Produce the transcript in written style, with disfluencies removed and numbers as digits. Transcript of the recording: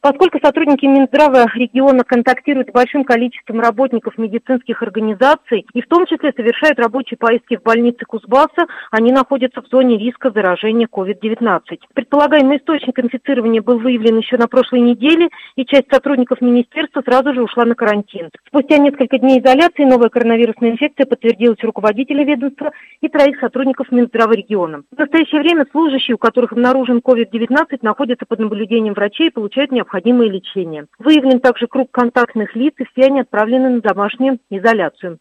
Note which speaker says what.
Speaker 1: Поскольку сотрудники Минздрава региона контактируют с большим количеством работников медицинских организаций и в том числе совершают рабочие поездки в больницы Кузбасса, они находятся в зоне риска заражения COVID-19. Предполагаемый источник инфицирования был выявлен еще на прошлой неделе, и часть сотрудников министерства сразу же ушла на карантин. Спустя несколько дней изоляции новая коронавирусная инфекция подтвердилась руководителя ведомства и 3 сотрудников Минздрава региона. В настоящее время служащие, у которых обнаружен COVID-19, находятся под наблюдением врачей и получают необходимое лечение. Выявлен также круг контактных лиц, и все они отправлены на домашнюю изоляцию.